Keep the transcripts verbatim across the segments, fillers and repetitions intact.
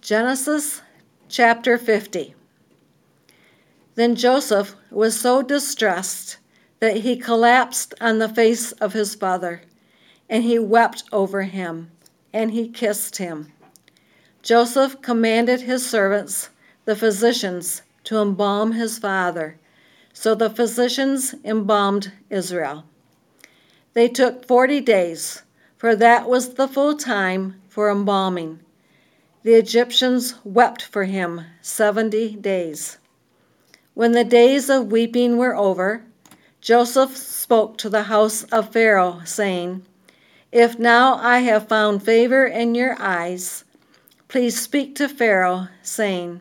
Genesis chapter fifty. Then Joseph was so distressed that he collapsed on the face of his father, and he wept over him, and he kissed him. Joseph commanded his servants, the physicians, to embalm his father. So the physicians embalmed Israel. They took forty days, for that was the full time for embalming. The Egyptians wept for him seventy days. When the days of weeping were over, Joseph spoke to the house of Pharaoh, saying, "If now I have found favor in your eyes, please speak to Pharaoh, saying,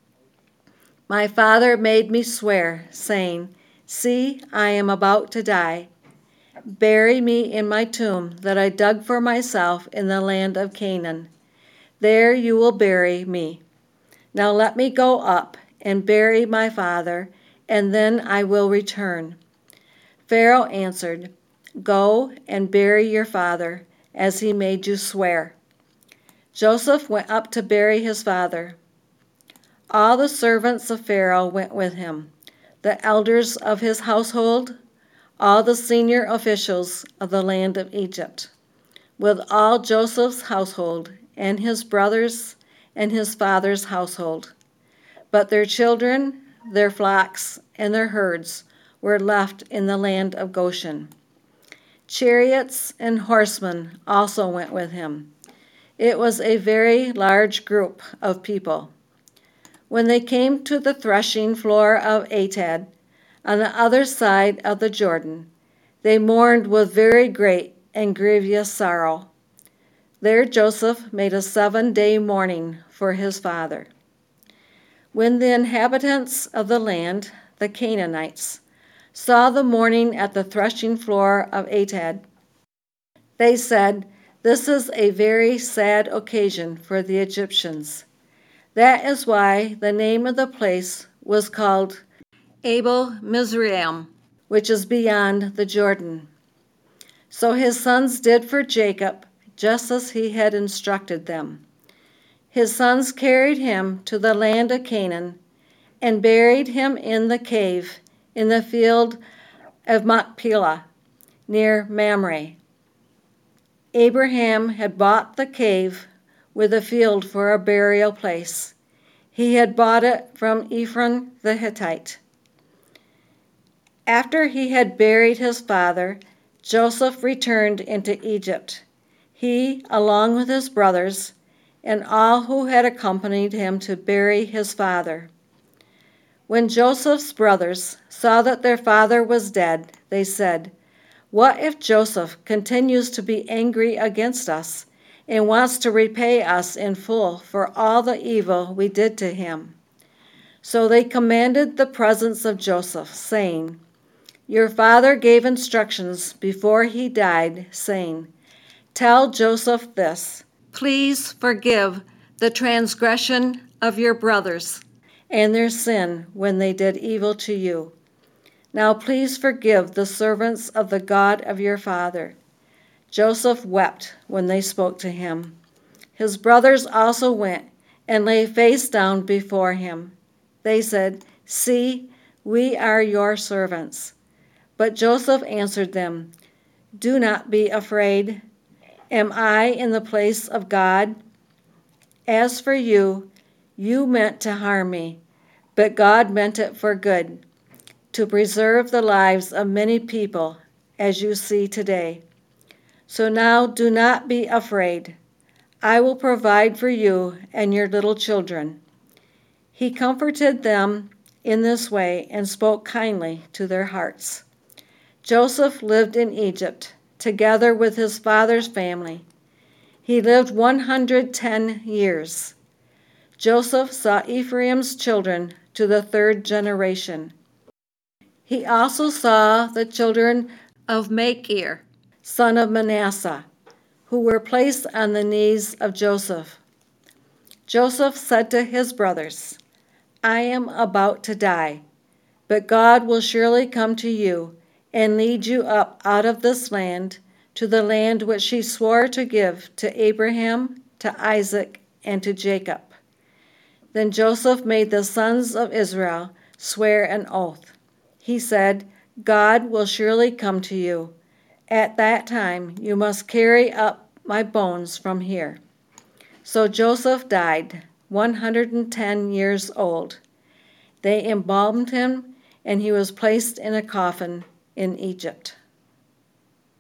My father made me swear, saying, See, I am about to die. Bury me in my tomb that I dug for myself in the land of Canaan. There you will bury me. Now let me go up and bury my father, and then I will return." Pharaoh answered, "Go and bury your father, as he made you swear." Joseph went up to bury his father. All the servants of Pharaoh went with him, the elders of his household, all the senior officials of the land of Egypt, with all Joseph's household and his brothers and his father's household. But their children, their flocks, and their herds were left in the land of Goshen. Chariots and horsemen also went with him. It was a very large group of people. When they came to the threshing floor of Atad, on the other side of the Jordan, they mourned with very great and grievous sorrow. There Joseph made a seven-day mourning for his father. When the inhabitants of the land, the Canaanites, saw the mourning at the threshing floor of Atad, they said, "This is a very sad occasion for the Egyptians." That is why the name of the place was called Abel Mizraim, which is beyond the Jordan. So his sons did for Jacob just as he had instructed them. His sons carried him to the land of Canaan and buried him in the cave in the field of Machpelah near Mamre. Abraham had bought the cave with a field for a burial place. He had bought it from Ephron the Hittite. After he had buried his father, Joseph returned into Egypt, he, along with his brothers, and all who had accompanied him to bury his father. When Joseph's brothers saw that their father was dead, they said, "What if Joseph continues to be angry against us and wants to repay us in full for all the evil we did to him?" So they commanded the presence of Joseph, saying, "Your father gave instructions before he died, saying, 'Tell Joseph this, please forgive the transgression of your brothers and their sin when they did evil to you. Now please forgive the servants of the God of your father.'" Joseph wept when they spoke to him. His brothers also went and lay face down before him. They said, "See, we are your servants." But Joseph answered them, "Do not be afraid. Am I in the place of God? As for you, you meant to harm me, but God meant it for good, to preserve the lives of many people, as you see today. So now do not be afraid. I will provide for you and your little children." He comforted them in this way and spoke kindly to their hearts. Joseph lived in Egypt, together with his father's family. He lived one hundred ten years. Joseph saw Ephraim's children to the third generation. He also saw the children of Machir, son of Manasseh, who were placed on the knees of Joseph. Joseph said to his brothers, "I am about to die, but God will surely come to you and lead you up out of this land to the land which he swore to give to Abraham, to Isaac, and to Jacob. Then Joseph made the sons of Israel swear an oath. He said, God will surely come to you. At that time you must carry up my bones from here. So Joseph died, one hundred ten years old. They embalmed him, and he was placed in a coffin in Egypt.